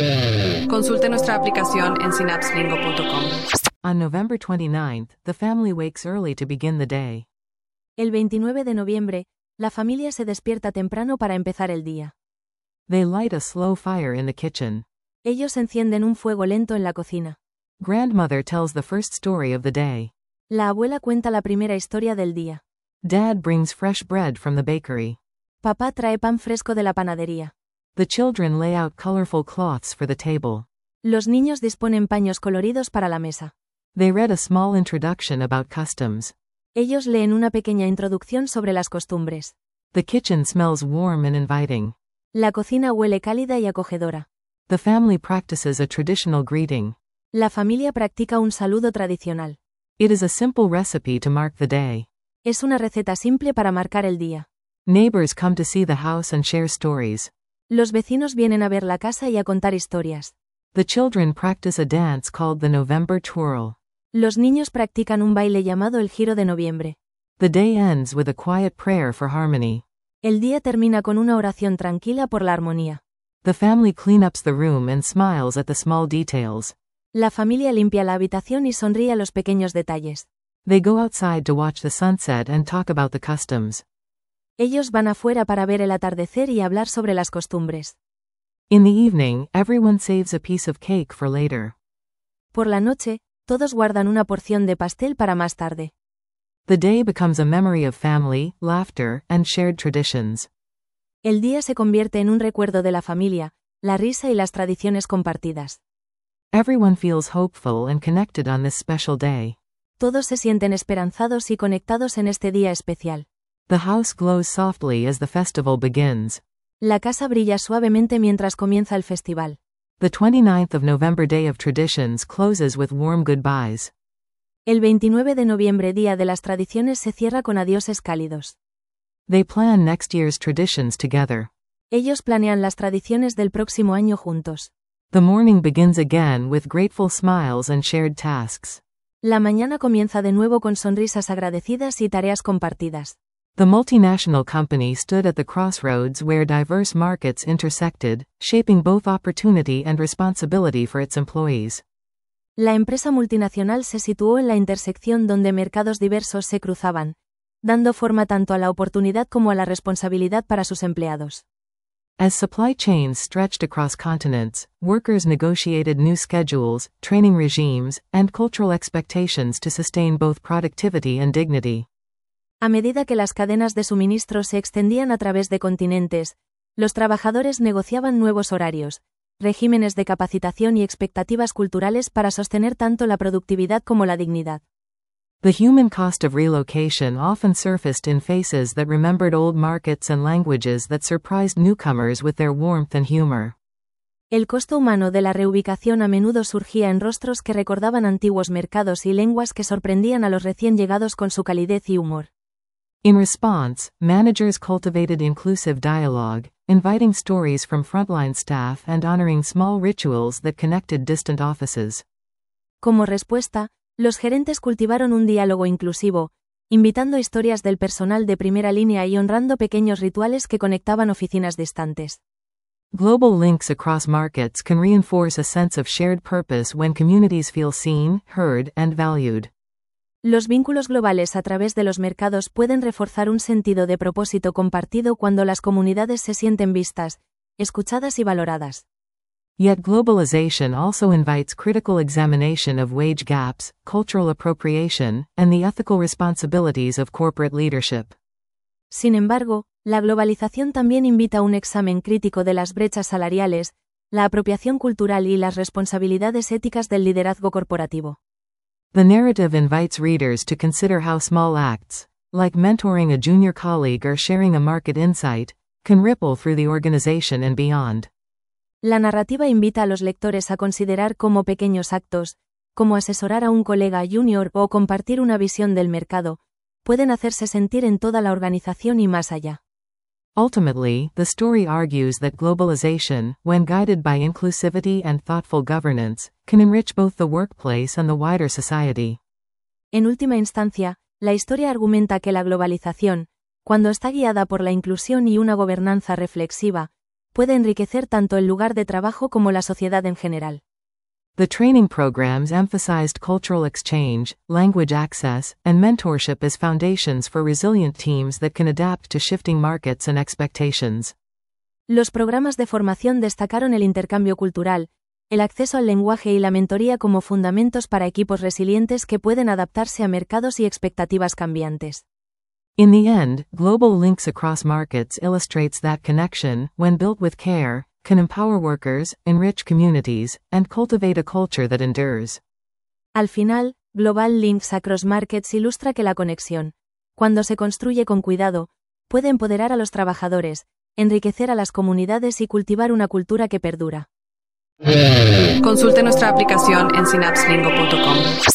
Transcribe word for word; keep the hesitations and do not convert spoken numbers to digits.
Consulte nuestra aplicación en synapse lingo punto com. On November twenty-ninth, the family wakes early to begin the day. El veintinueve de noviembre, la familia se despierta temprano para empezar el día. They light a slow fire in the kitchen. Ellos encienden un fuego lento en la cocina. Grandmother tells the first story of the day. La abuela cuenta la primera historia del día. Dad brings fresh bread from the bakery. Papá trae pan fresco de la panadería. The children lay out colorful cloths for the table. Los niños disponen paños coloridos para la mesa. They read a small introduction about customs. Ellos leen una pequeña introducción sobre las costumbres. The kitchen smells warm and inviting. La cocina huele cálida y acogedora. The family practices a traditional greeting. La familia practica un saludo tradicional. It is a simple recipe to mark the day. Es una receta simple para marcar el día. Neighbors come to see the house and share stories. Los vecinos vienen a ver la casa y a contar historias. The children practice a dance called the November Twirl. Los niños practican un baile llamado el giro de noviembre. The day ends with a quiet prayer for harmony. El día termina con una oración tranquila por la armonía. The family cleanups the room and smiles at the small details. La familia limpia la habitación y sonríe a los pequeños detalles. They go outside to watch the sunset and talk about the customs. Ellos van afuera para ver el atardecer y hablar sobre las costumbres. In the evening, everyone saves a piece of cake for later. Por la noche, todos guardan una porción de pastel para más tarde. The day becomes a memory of family, laughter, and shared traditions. El día se convierte en un recuerdo de la familia, la risa y las tradiciones compartidas. Everyone feels hopeful and connected on this special day. Todos se sienten esperanzados y conectados en este día especial. The house glows softly as the festival begins. La casa brilla suavemente mientras comienza el festival. The twenty-ninth of November Day of Traditions closes with warm goodbyes. El veintinueve de noviembre, Día de las Tradiciones, se cierra con adioses cálidos. They plan next year's traditions together. Ellos planean las tradiciones del próximo año juntos. The morning begins again with grateful smiles and shared tasks. La mañana comienza de nuevo con sonrisas agradecidas y tareas compartidas. The multinational company stood at the crossroads where diverse markets intersected, shaping both opportunity and responsibility for its employees. La empresa multinacional se situó en la intersección donde mercados diversos se cruzaban, dando forma tanto a la oportunidad como a la responsabilidad para sus empleados. As supply chains stretched across continents, workers negotiated new schedules, training regimes, and cultural expectations to sustain both productivity and dignity. A medida que las cadenas de suministro se extendían a través de continentes, los trabajadores negociaban nuevos horarios, regímenes de capacitación y expectativas culturales para sostener tanto la productividad como la dignidad. The human cost of relocation often surfaced in faces that remembered old markets and languages that surprised newcomers with their warmth and humor. El costo humano de la reubicación a menudo surgía en rostros que recordaban antiguos mercados y lenguas que sorprendían a los recién llegados con su calidez y humor. In response, managers cultivated inclusive dialogue, inviting stories from frontline staff and honoring small rituals that connected distant offices. Como respuesta, los gerentes cultivaron un diálogo inclusivo, invitando historias del personal de primera línea y honrando pequeños rituales que conectaban oficinas distantes. Global links across markets can reinforce a sense of shared purpose when communities feel seen, heard, and valued. Los vínculos globales a través de los mercados pueden reforzar un sentido de propósito compartido cuando las comunidades se sienten vistas, escuchadas y valoradas. Yet globalization also invites critical examination of wage gaps, cultural appropriation, and the ethical responsibilities of corporate leadership. Sin embargo, la globalización también invita un examen crítico de las brechas salariales, la apropiación cultural y las responsabilidades éticas del liderazgo corporativo. The narrative invites readers to consider how small acts, like mentoring a junior colleague or sharing a market insight, can ripple through the organization and beyond. La narrativa invita a los lectores a considerar cómo pequeños actos, como asesorar a un colega junior o compartir una visión del mercado, pueden hacerse sentir en toda la organización y más allá. Ultimately, the story argues that globalization, when guided by inclusivity and thoughtful governance, can enrich both the workplace and the wider society. En última instancia, la historia argumenta que la globalización, cuando está guiada por la inclusión y una gobernanza reflexiva, puede enriquecer tanto el lugar de trabajo como la sociedad en general. The training programs emphasized cultural exchange, language access, and mentorship as foundations for resilient teams that can adapt to shifting markets and expectations. Los programas de formación destacaron el intercambio cultural, el acceso al lenguaje y la mentoría como fundamentos para equipos resilientes que pueden adaptarse a mercados y expectativas cambiantes. In the end, global links across markets illustrates that connection, when built with care, can empower workers, enrich communities, and cultivate a culture that endures. Al final, Global Links Across Markets ilustra que la conexión, cuando se construye con cuidado, puede empoderar a los trabajadores, enriquecer a las comunidades y cultivar una cultura que perdura. Consulte nuestra aplicación en synapse lingo punto com.